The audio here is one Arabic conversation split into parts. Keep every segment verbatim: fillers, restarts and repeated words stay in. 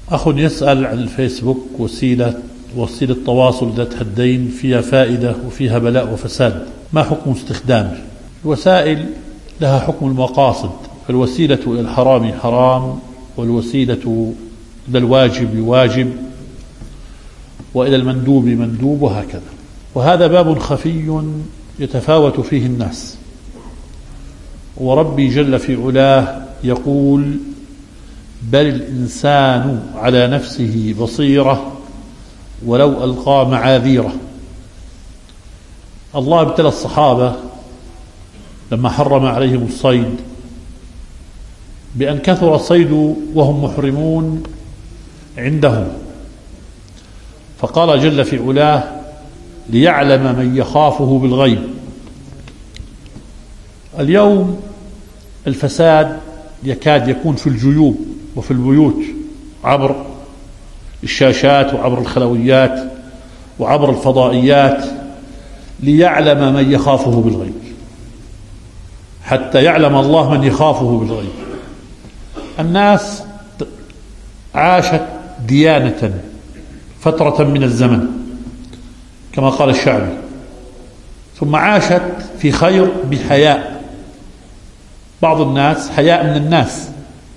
أخ يسأل عن الفيسبوك، وسيلة وسيلة تواصل ذات حدين، فيها فائدة وفيها بلاء وفساد، ما حكم استخدامه؟ الوسائل لها حكم المقاصد، فالوسيلة إلى الحرام حرام، والوسيلة إلى الواجب واجب، وإلى المندوب مندوب، وهكذا. وهذا باب خفي يتفاوت فيه الناس، وربي جل في علاه يقول: بل الإنسان على نفسه بصيرة ولو ألقى معاذيره. الله ابتلى الصحابة لما حرم عليهم الصيد بأن كثر الصيد وهم محرمون عندهم، فقال جل في علاه: ليعلم من يخافه بالغيب. اليوم الفساد يكاد يكون في الجيوب وفي البيوت، عبر الشاشات وعبر الخلويات وعبر الفضائيات، ليعلم من يخافه بالغيب، حتى يعلم الله من يخافه بالغيب. الناس عاشت ديانة فترة من الزمن كما قال الشعبي، ثم عاشت في خير بحياء. بعض الناس حياء من الناس،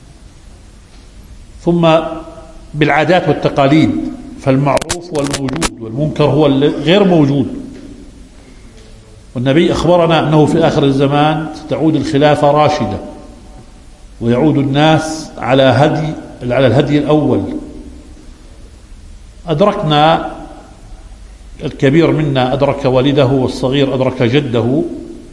ثم بالعادات والتقاليد، فالمعروف والموجود والمنكر هو غير موجود. والنبي أخبرنا أنه في آخر الزمان ستعود الخلافة راشدة، ويعود الناس على هدي على الهدي الأول. أدركنا، الكبير منا أدرك والده، والصغير أدرك جده،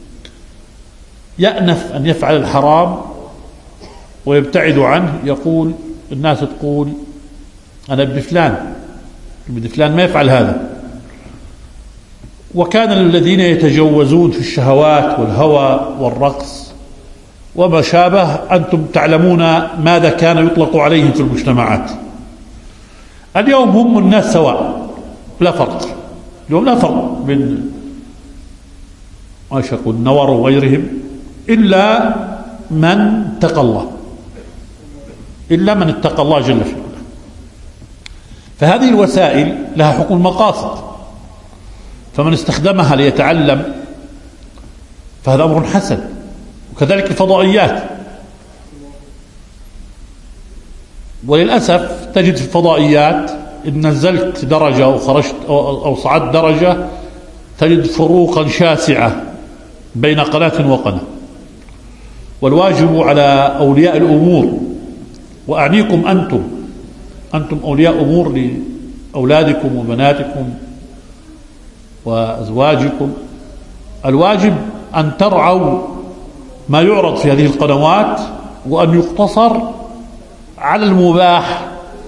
يأنف أن يفعل الحرام ويبتعد عنه. يقول الناس تقول: أنا ابن فلان، ابن فلان ما يفعل هذا. وكان الذين يتجوزون في الشهوات والهوى والرقص وما شابه، أنتم تعلمون ماذا كان يطلق عليهم في المجتمعات. اليوم هم الناس سواء، لا فرق. اليوم لا فرق بين ما يقول النوار وغيرهم، إلا من اتقى الله، إلا من اتقى الله جل في علاه. فهذه الوسائل لها حكم المقاصد، فمن استخدمها ليتعلم فهذا أمر حسن. وكذلك الفضائيات، وللأسف تجد في الفضائيات إن نزلت درجة أو خرجت أو صعدت درجة تجد فروقا شاسعة بين قناة وقناة. والواجب على أولياء الأمور، وأعنيكم أنتم أنتم أولياء أمور لأولادكم وبناتكم وأزواجكم، الواجب أن ترعوا ما يعرض في هذه القنوات، وأن يقتصر على المباح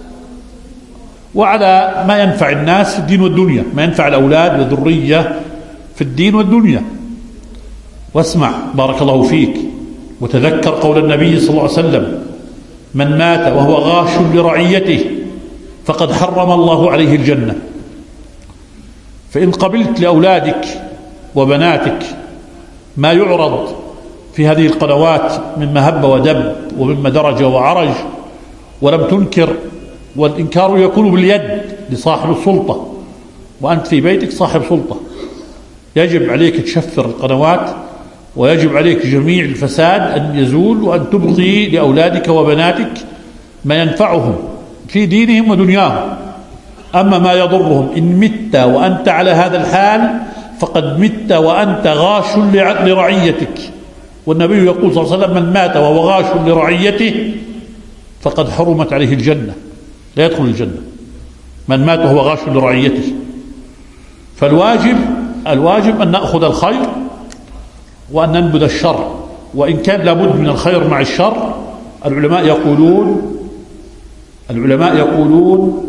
وعلى ما ينفع الناس في الدين والدنيا، ما ينفع الأولاد والذرية في الدين والدنيا. واسمع بارك الله فيك، وتذكر قول النبي صلى الله عليه وسلم: من مات وهو غاش لرعيته فقد حرم الله عليه الجنة. فإن قبلت لأولادك وبناتك ما يعرض في هذه القنوات مما هب ودب ومما درج وعرج، ولم تنكر، والإنكار يكون باليد لصاحب السلطة، وأنت في بيتك صاحب سلطة، يجب عليك تشفر القنوات، ويجب عليك جميع الفساد أن يزول، وأن تبقي لأولادك وبناتك ما ينفعهم في دينهم ودنياهم. أما ما يضرهم، إن مت وأنت على هذا الحال فقد مت وأنت غاش لرعيتك. والنبي يقول صلى الله عليه وسلم: من مات وهو غاش لرعيته فقد حرمت عليه الجنة، لا يدخل الجنة من مات وهو غاش لرعيته. فالواجب الواجب أن نأخذ الخير وأن ننبذ الشر، وإن كان لابد من الخير مع الشر. العلماء يقولون العلماء يقولون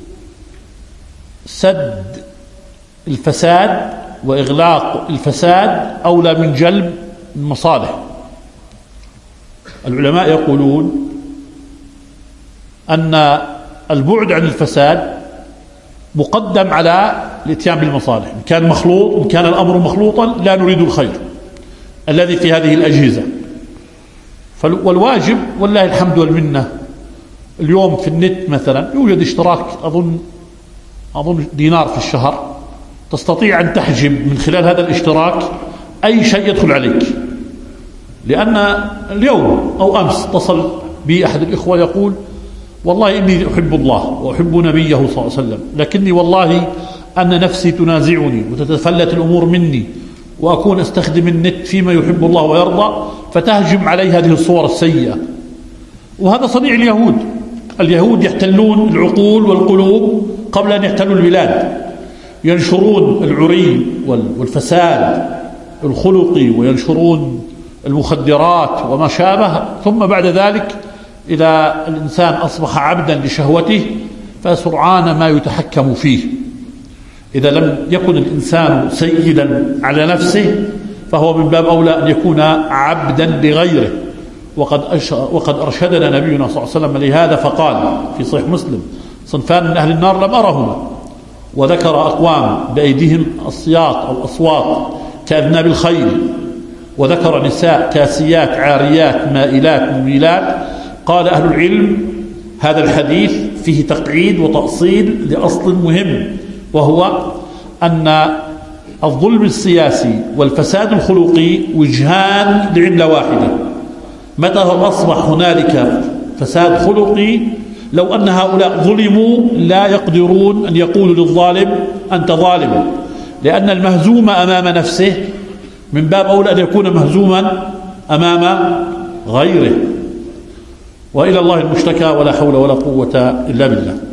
سد الفساد وإغلاق الفساد أولى من جلب المصالح. العلماء يقولون أن البعد عن الفساد مقدم على الاتيان بالمصالح. إن كان مخلوط إن كان الأمر مخلوطا لا نريد الخير الذي في هذه الأجهزة. والواجب والله الحمد والمنة اليوم في النت مثلا يوجد اشتراك أظن أظن دينار في الشهر، تستطيع أن تحجب من خلال هذا الاشتراك أي شيء يدخل عليك. لأن اليوم أو أمس اتصل بي أحد الإخوة يقول والله إني أحب الله وأحب نبيه صلى الله عليه وسلم، لكني والله أن نفسي تنازعني وتتفلت الأمور مني، وأكون أستخدم النت فيما يحب الله ويرضى، فتهجم علي هذه الصور السيئة. وهذا صنيع اليهود. اليهود يحتلون العقول والقلوب قبل أن يحتلوا البلاد، ينشرون العري والفساد الخلقي، وينشرون المخدرات وما شابه، ثم بعد ذلك إذا الإنسان أصبح عبدا لشهوته فسرعان ما يتحكم فيه. إذا لم يكن الإنسان سيدا على نفسه فهو من باب أولى أن يكون عبدا لغيره. وقد وقد أرشدنا نبينا صلى الله عليه وسلم لهذا فقال في صحيح مسلم: صنفان من أهل النار لم أرهما، وذكر أقوام بأيديهم السياط أو أصوات كأذناب الخيل، وذكر نساء كاسيات عاريات مائلات مميلات. قال أهل العلم هذا الحديث فيه تقعيد وتأصيل لأصل مهم، وهو أن الظلم السياسي والفساد الخلقي وجهان لعملة واحدة. متى أصبح هنالك فساد خلقي لو أن هؤلاء ظلموا لا يقدرون أن يقولوا للظالم أنت ظالم، لأن المهزوم أمام نفسه من باب أولى أن يكون مهزوما أمام غيره. وإلى الله المشتكى، ولا حول ولا قوة إلا بالله.